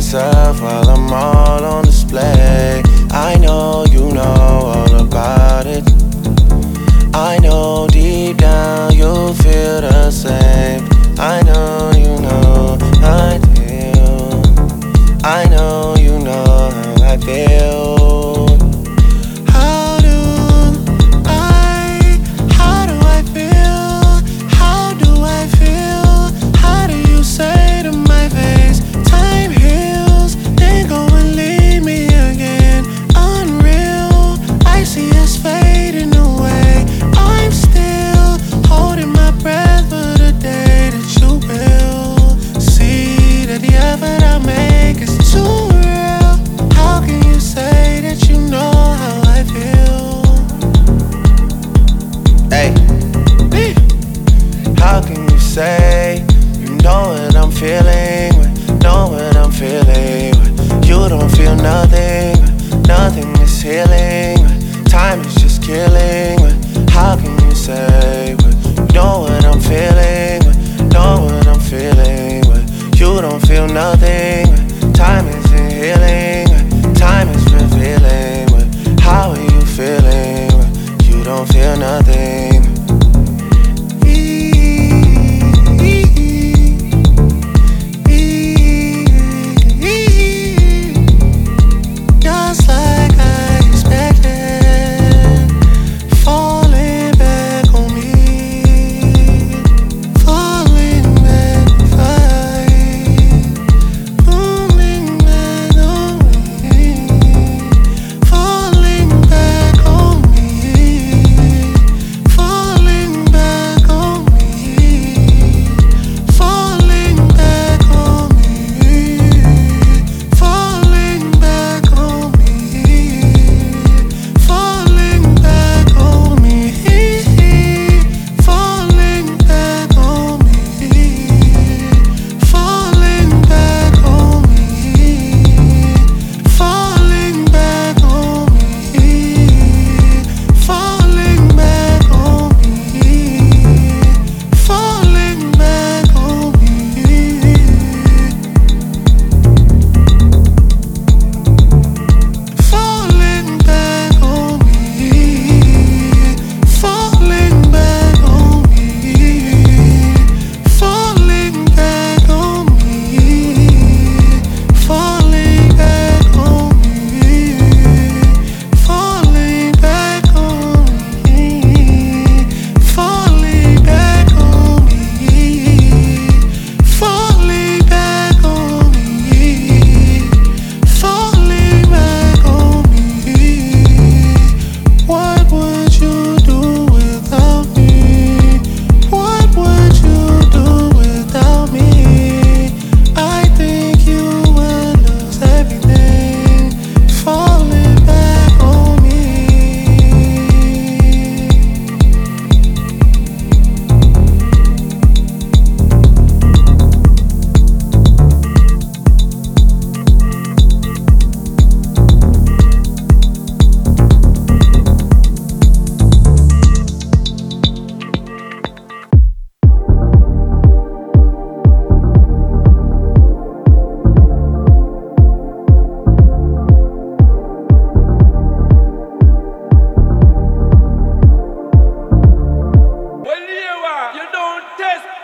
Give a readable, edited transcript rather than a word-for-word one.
myself while I'm all on display. I know you know all about it. I know deep down you feel the same. I know you know I feel. I know you know how I feel. How can you say you know what I'm feeling, know what I'm feeling? You don't feel nothing, nothing is healing. Time is just killing. How can you say you know what I'm feeling, know what I'm feeling? You don't feel nothing.